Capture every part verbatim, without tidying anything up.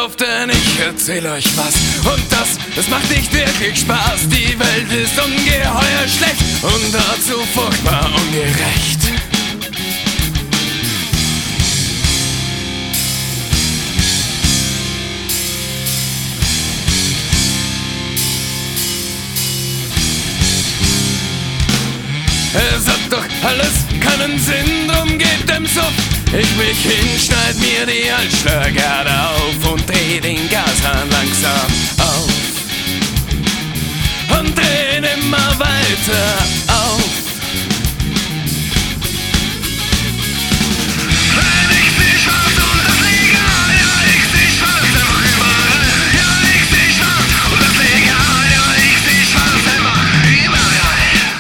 auf, denn ich erzähl euch was. Und das, das macht nicht wirklich Spaß. Die Welt ist ungeheuer schlecht und dazu furchtbar ungerecht. Es hat doch alles keinen Sinn, drum geht dem Suff ich mich hin, schneid mir die Halsschlagader auf und dreh den Gashahn langsam auf und dreh immer weiter auf. Wenn ich seh schwarz und das legal, ja ich seh schwarz einfach überall, ja ich seh schwarz und das legal, ja ich seh schwarz einfach überall.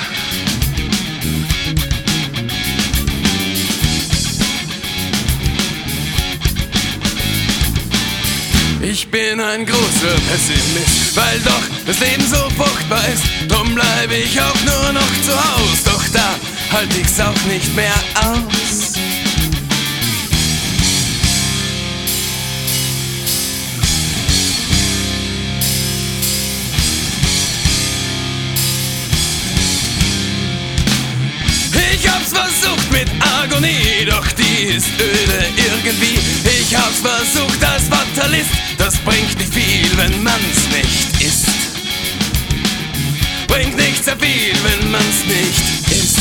Ich bin ein großer Pessimist, weil doch das Leben so furchtbar ist. Drum bleib ich auch nur noch zu Haus, doch da halt ich's auch nicht mehr aus. Ich hab's versucht mit Agonie, doch die ist öde irgendwie. Ich hab's versucht als Fatalist, das bringt nicht viel, wenn man's nicht ist. Bringt nicht sehr viel, wenn man's nicht ist.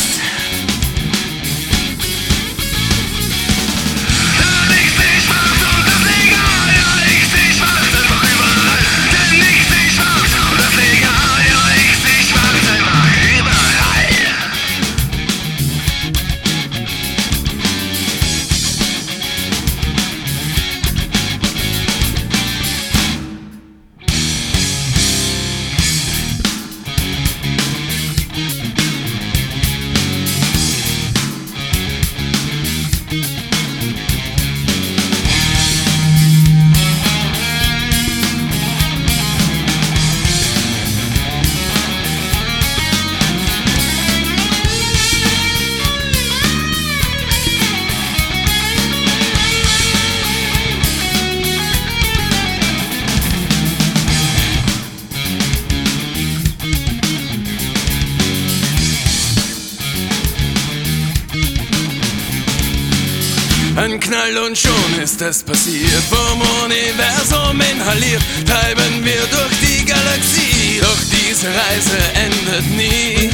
Ein Knall und schon ist es passiert, vom Universum inhaliert, treiben wir durch die Galaxie, doch diese Reise endet nie.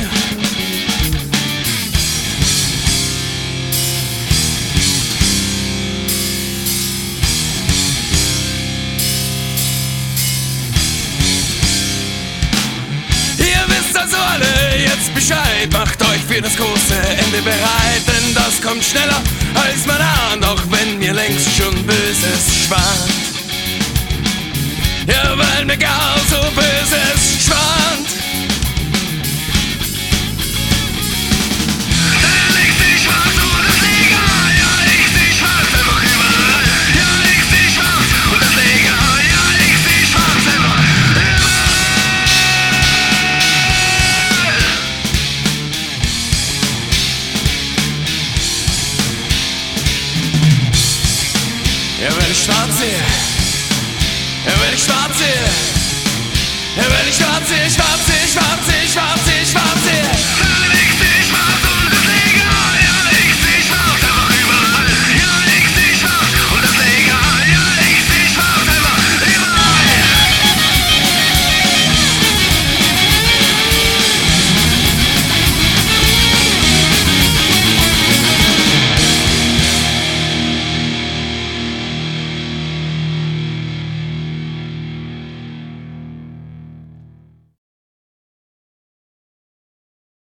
Ihr wisst also alle jetzt Bescheid, macht euch für das große Ende bereit, denn das kommt schneller als man ahnt, auch wenn mir längst schon Böses schwant. Ja, weil mir gar so Böses schwant. Denn ich seh schwarz und das legal, ja ich seh schwarz einfach überall. Ja ich seh schwarz und das legal, ja ich seh schwarz einfach überall. Ja, wenn ich schwarz sehe, ja, wenn ich schwarz sehe,